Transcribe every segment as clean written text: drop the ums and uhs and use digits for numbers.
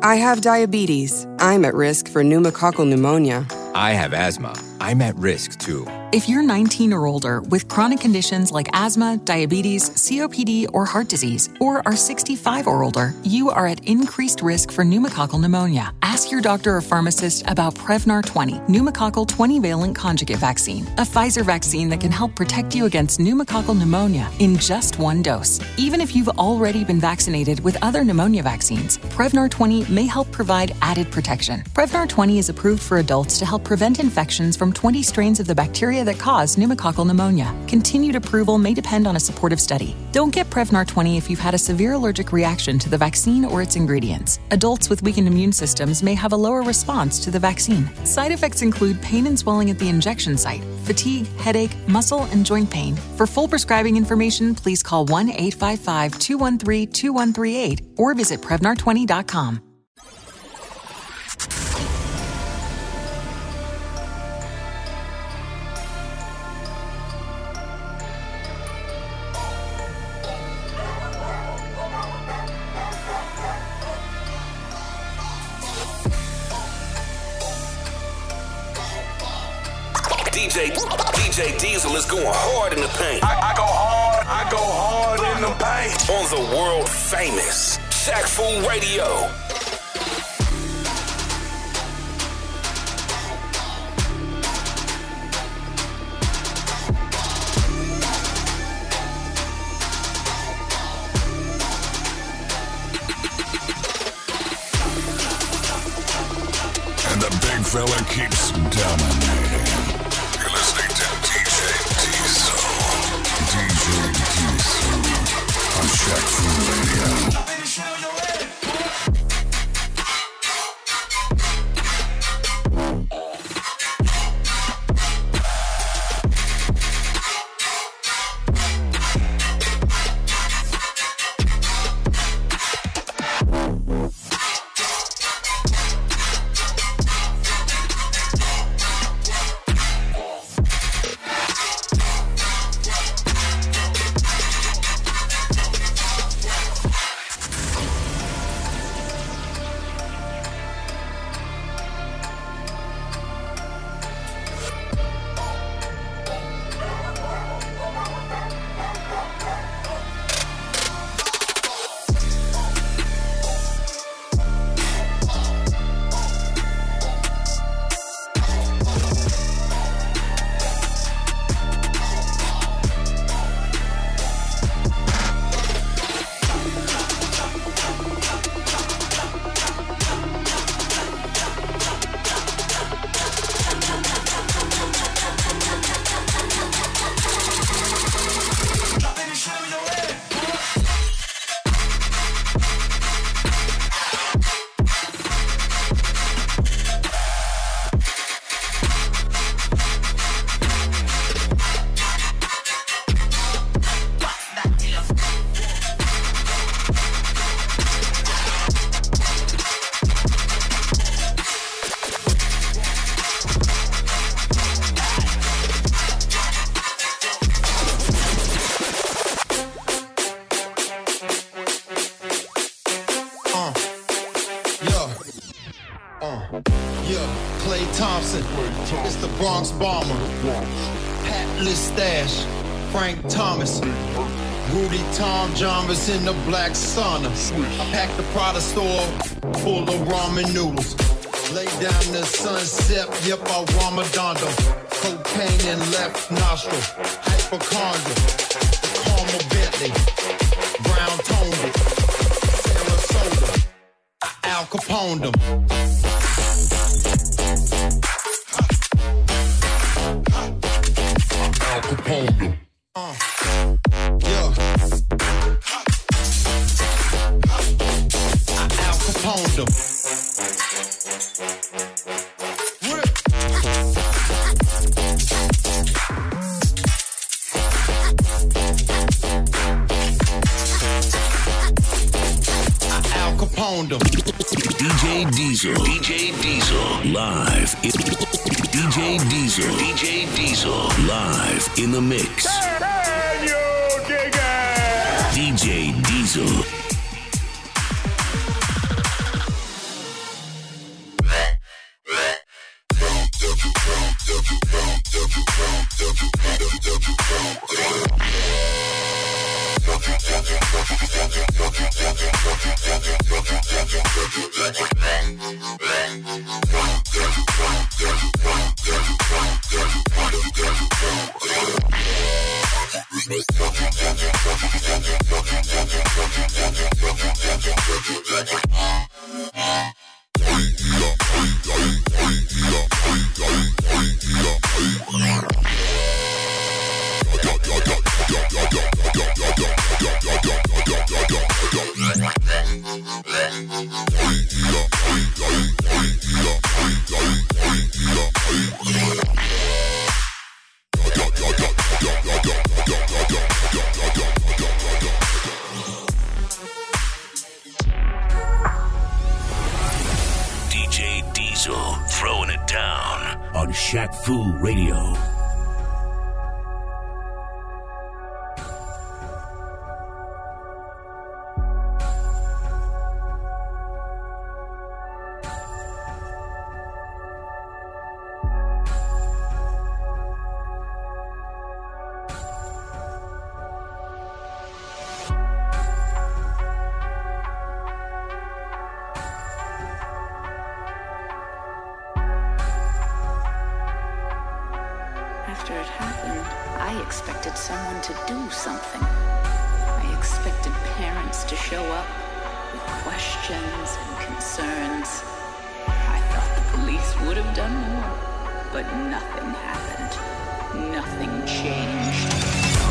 I have diabetes. I'm at risk for pneumococcal pneumonia. I have asthma. I'm at risk too. If you're 19 or older with chronic conditions like asthma, diabetes, COPD, or heart disease, or are 65 or older, you are at increased risk for pneumococcal pneumonia. Ask your doctor or pharmacist about Prevnar 20, pneumococcal 20-valent conjugate vaccine, a Pfizer vaccine that can help protect you against pneumococcal pneumonia in just one dose. Even if you've already been vaccinated with other pneumonia vaccines, Prevnar 20 may help provide added protection. Prevnar 20 is approved for adults to help prevent infections from 20 strains of the bacteria that cause pneumococcal pneumonia. Continued approval may depend on a supportive study. Don't get Prevnar 20 if you've had a severe allergic reaction to the vaccine or its ingredients. Adults with weakened immune systems may have a lower response to the vaccine. Side effects include pain and swelling at the injection site, fatigue, headache, muscle, and joint pain. For full prescribing information, please call 1-855-213-2138 or visit Prevnar20.com. DJ Diesel is going hard in the paint. I go hard in the paint. On the world famous Shaq Fu Radio. And the big fella keeps dominating. You're listening to DJ Diesel. DJ Diesel on Shaq Fu Radio. Klay Thompson, it's the Bronx Bomber. Hatless Stash, Frank Thomas. Rudy Tom Jarvis in the black sauna. I packed the Prada store full of ramen noodles. Lay down the sunset, yep, I Ramadondo. Cocaine in left nostril, hypochondria. Caramel Bentley, brown toned it. Sarasota, Al Capone them. Al Capone them. Yeah. Al Capone them. Al Capone them. DJ Diesel live. DJ Diesel live in the mix. Can you dig it? DJ Diesel. DJ Diesel throwing it down on Shaq Fu Radio. After it happened, I expected someone to do something. I expected parents to show up with questions and concerns. I thought the police would have done more, but nothing happened. Nothing changed.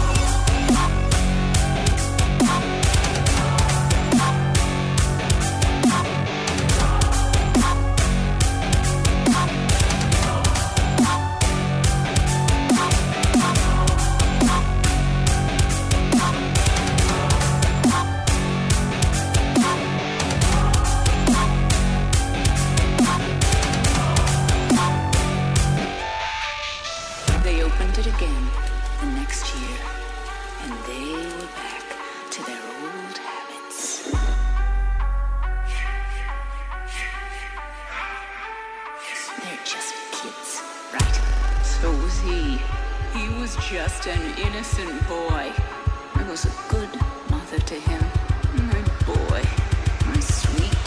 Just an innocent boy. I was a good mother to him. My boy. My sweet,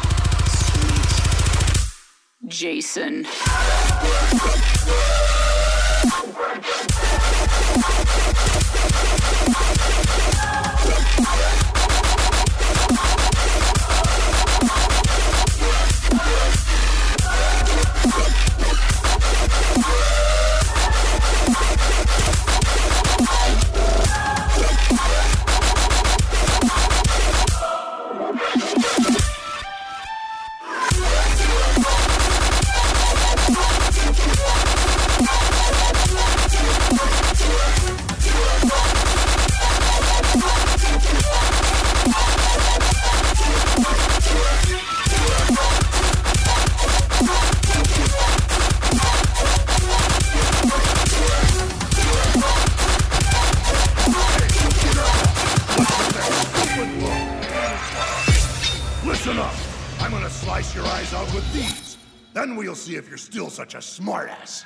sweet Jason. Listen up. I'm gonna slice your eyes out with these. Then we'll see if you're still such a smartass.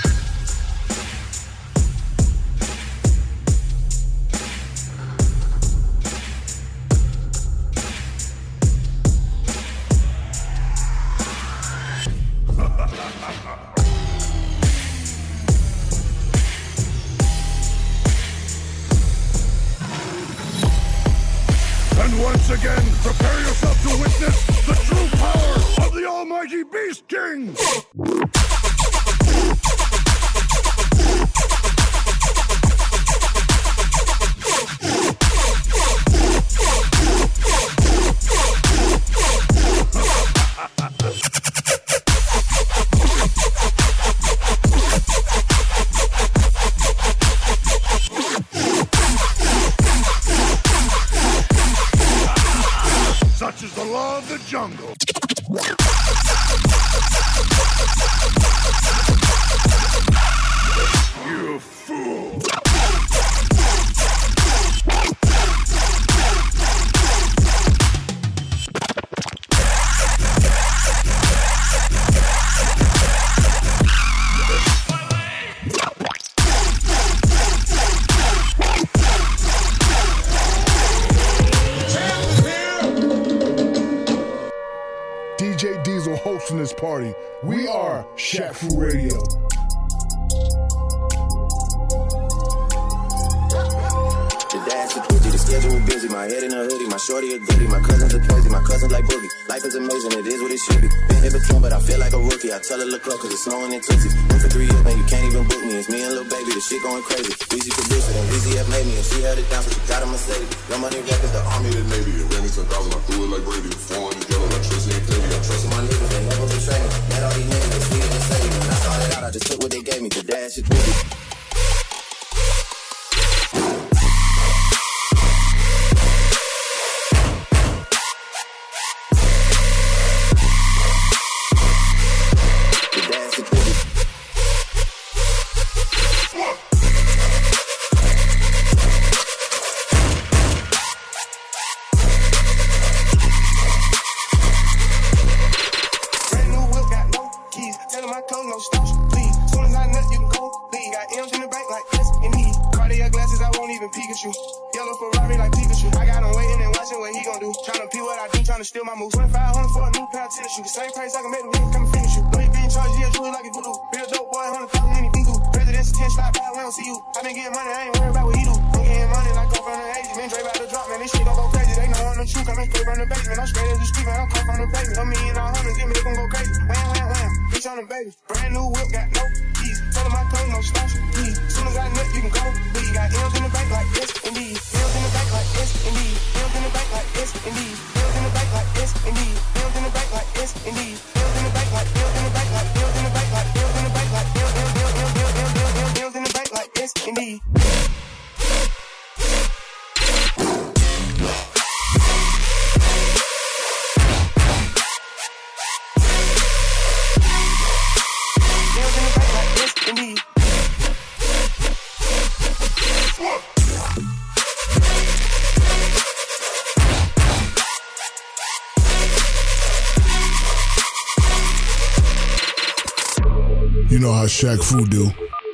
Once again, prepare yourself to witness the true power of the almighty Beast King! Such is the law of the jungle. You fool! DJ Diesel hosting this party. We are Shaq Fu Radio. The schedule busy, my head in a hoodie, my shorty a goodie, my cousins are crazy, my cousins like boogie. Life is amazing, it is what it should be. Been in between, but I feel like a rookie. I tell her look up, cause it's snowing in Tootsie. Been for 3 years, man, you can't even book me. It's me and Lil Baby, the shit going crazy. Weezy produced it, and Weezy have made me, and she held it down, so she got a Mercedes. Your money records, the army, the Navy. It ran me 10,000, I threw it like Brady. The foreign is yellow, electricity and clear. I trust my niggas, they never betray me. Met all these niggas, they sweet and say me. When I saw it out, I just took what they gave me. The dash is busy. Same price I can make the ring come and finish you. Know you being charged, yeah, jewelry like a voodoo. Real dope boy, 100,000 anything do. President's 10 slide by, we don't see you. I been getting money, I ain't worried about what he do. I'm getting money like I'm from the 80s. Man, Dre about to drop, man, this shit gon' go crazy. They know I'm the truth, coming straight from the basement. I'm straight as the street, man, I'm come from the basement. $1 million, $100, give me, they gon' go crazy. Wham, wham, wham, bitch on the baby. Brand new whip, got no keys. Tell them my clothes, no starch, please. Soon as I nut, you can go, leave. Got M's in the bank like this, indeed. M's in the bank like this, indeed. M's in the bank like this, indeed. M's in the bank like this, indeed. M's in the bank like this, indeed. Bills in the bank like bills in the bank like bills in the bank like bills in the bank like bills in the bank like this indeed. Bills in the bank like this indeed. You know how Shaq Fu do.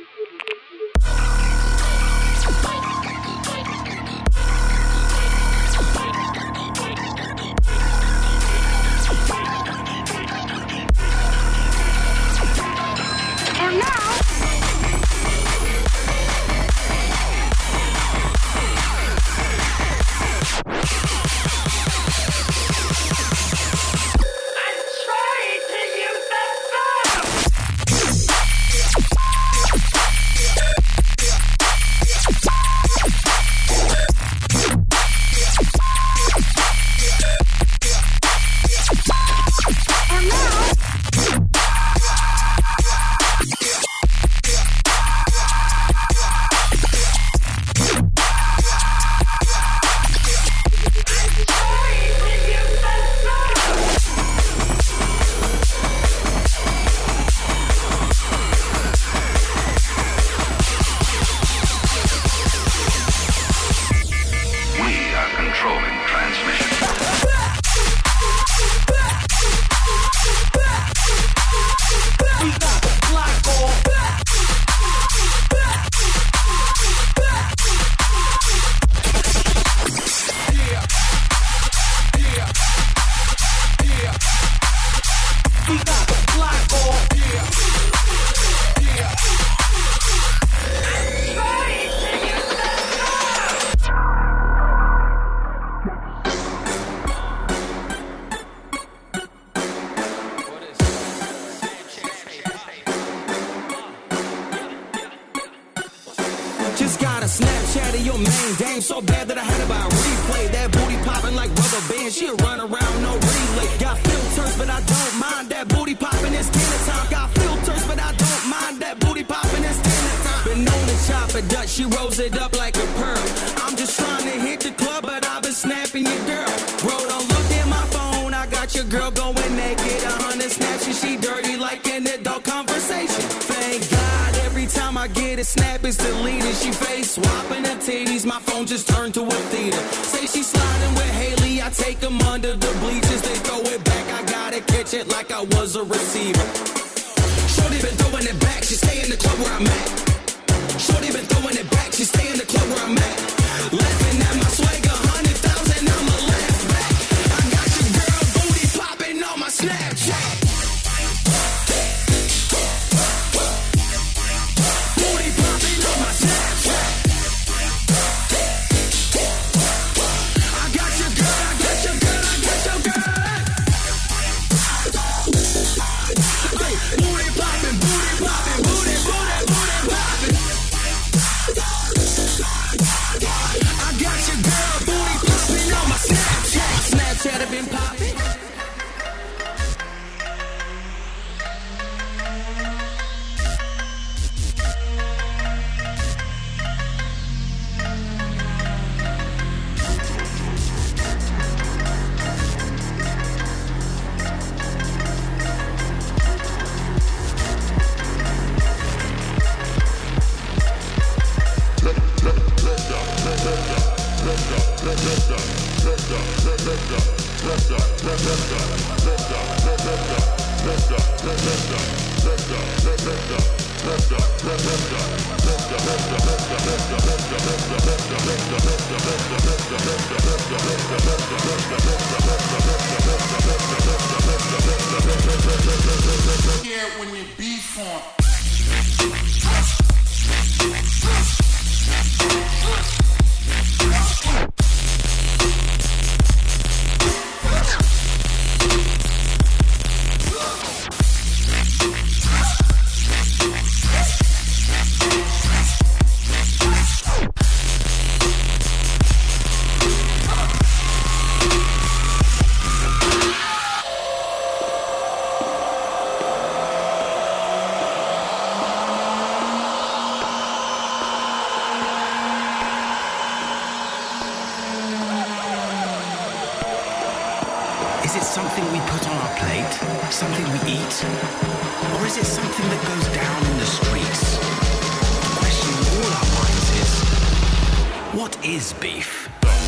Just got a Snapchat of your main dame so bad that I had to buy a replay. That booty popping like rubber bands, she'll run around, no relay. Got filters, but I don't mind that booty popping, it's dinner time. Got filters, but I don't mind that booty popping, it's dinner time. Been known to chop it Dutch, she rolls it up like a pearl. I'm just trying to hit the club, but I've been snapping your girl. Bro, don't look at my phone, I got your girl going naked. 100 snaps and she dirty like an adult conversation. Thank God, every time I get a snap, it's deleted. She face swapping her titties, my phone just turned to a theater. Say she sliding with Haley, I take them under the bleachers. They throw it back, I gotta catch it like I was a receiver. Shorty been throwing it back, she stay in the club where I'm at. Shorty been throwing it back, she stay in the club where I'm at. Laughing at my swagger, 100,000, I'ma laugh back. I got your girl booty popping on my Snapchat. Booty popping on my Snapchat. I got your girl, I got your girl, I got your girl. Hey, booty popping, booty popping, booty, booty, booty popping. I got your girl, booty popping on my Snapchat. Snapchat have been popping. Yeah, when you beef on. Is it something we put on our plate? Something we eat? Or is it something that goes down in the streets? The question in all our minds is, what is beef?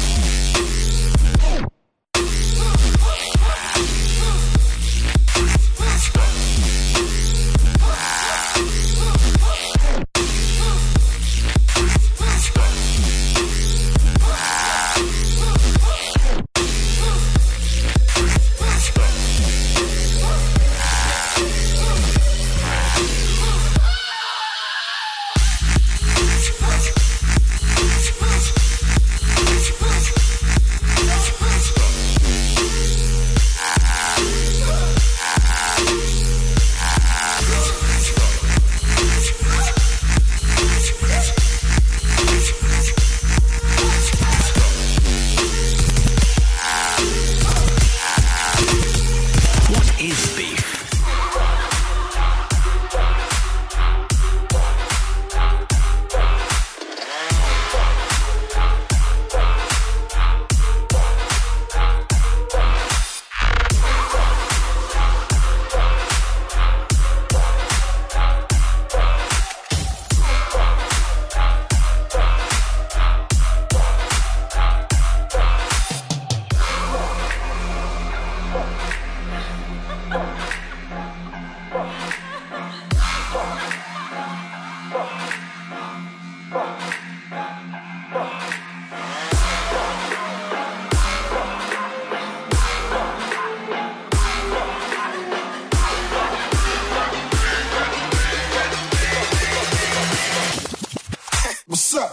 What's up?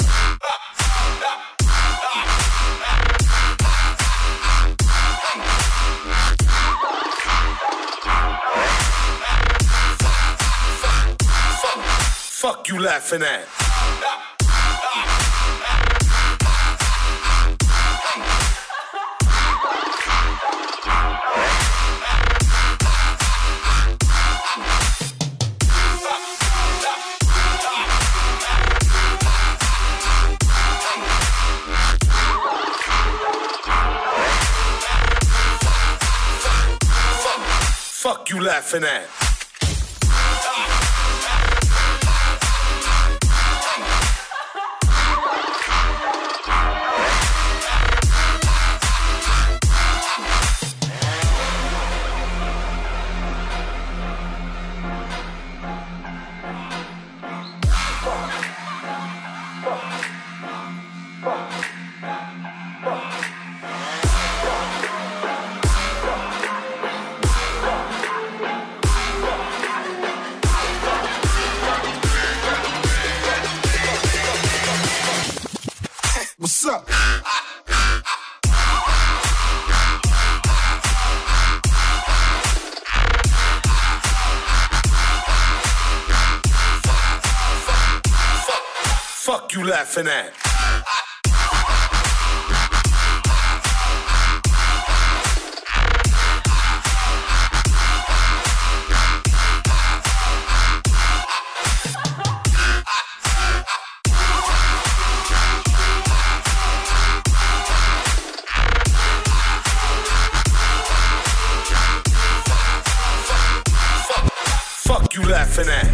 Fuck you laughing at? Fuck you laughing at? up? Fuck you laughing at? Fuck you laughing at?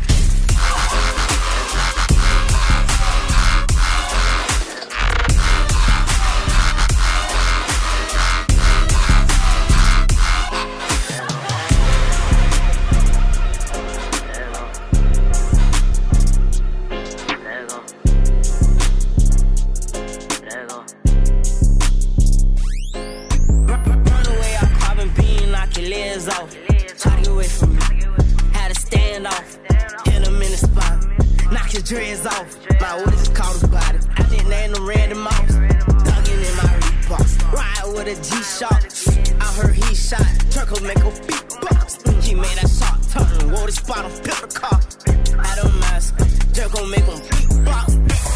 Dreads off, my orders just caught his body. I didn't name them random mouse. Thuggin' in my Reeboks, ride with a G-Shock. I heard he shot, Turco make a beatbox. He made that shot turn, wore the spot on Pepper car. I don't mask, Turco make him beatbox.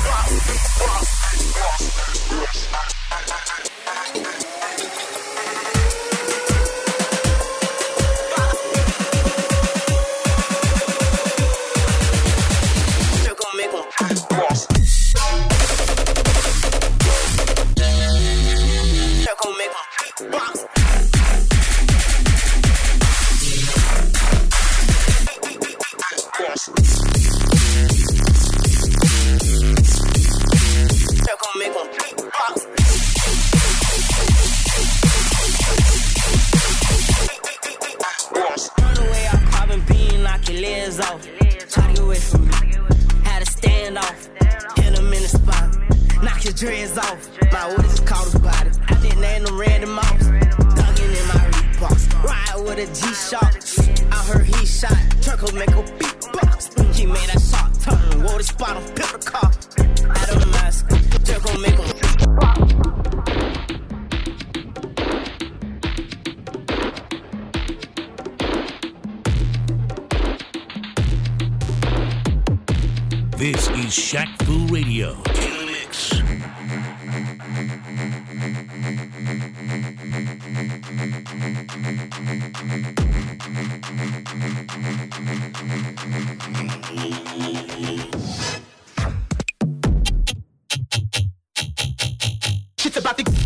Dreads off, my orders just caught his body. I didn't name them random mouse. Thuggin' in my Reeboks, ride with a G-Shock. I heard he shot, Turco make a beatbox. He made that shot turn, wore the spot on Pepper car. I don't mask, Turco make him This is Shaq Fu Radio. Shit's about to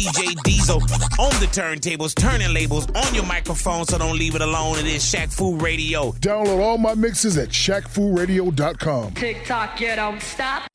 DJ Diesel on the turntables, turning labels on your microphone, so don't leave it alone. It is Shaq Fu Radio. Download all my mixes at ShaqFuRadio.com. TikTok, you don't stop.